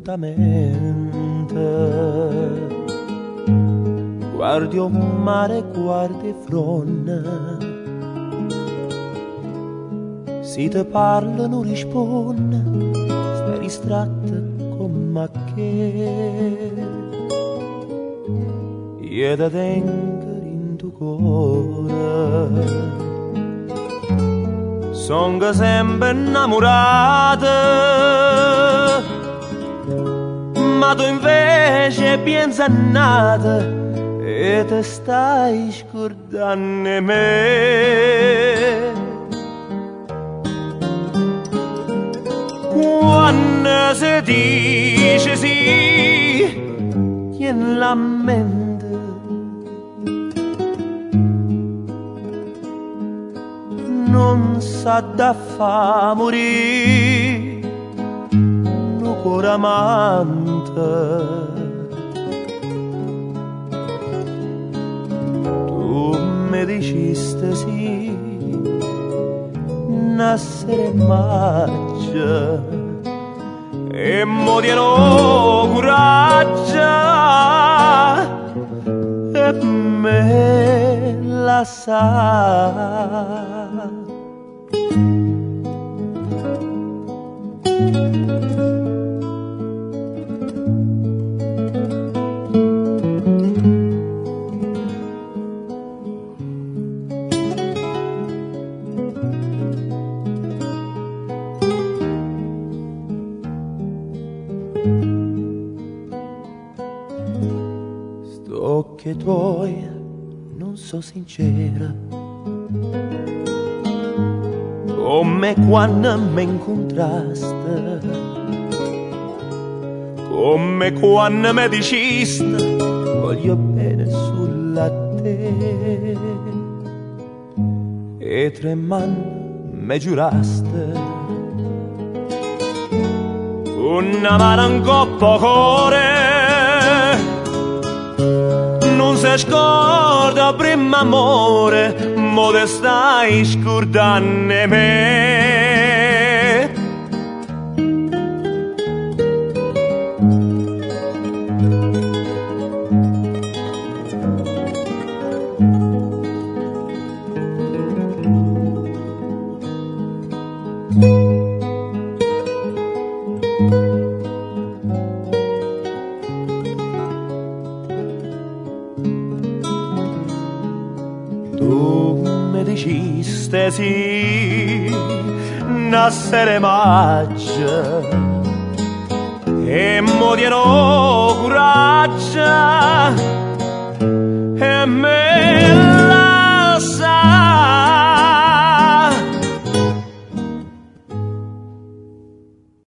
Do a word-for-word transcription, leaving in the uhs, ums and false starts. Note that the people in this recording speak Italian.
lentamente. Guardi un mare, guardi fronne, si te parla non risponde, stai distratta come che io da tengo in tuo cuore. Sono sempre innamorata, ma tu invece pensi a nata e te stai scordando me. Quando si dice sì, tieni la mente, non sa da fa morire un cuore amante. Tu mi dicesti sì, nascere maggio, e mo diano coraggio e me la sa. Occhi tuoi non so sincera, come quando mi incontraste, come quando mi diciste voglio bene sulla te, e tremando mi giuraste una mano in coppa cuore. Non si scorda prima amore, mo te stai scordando me. Tu mi diciste sì, nascere maggio, e mo diano coraggio e me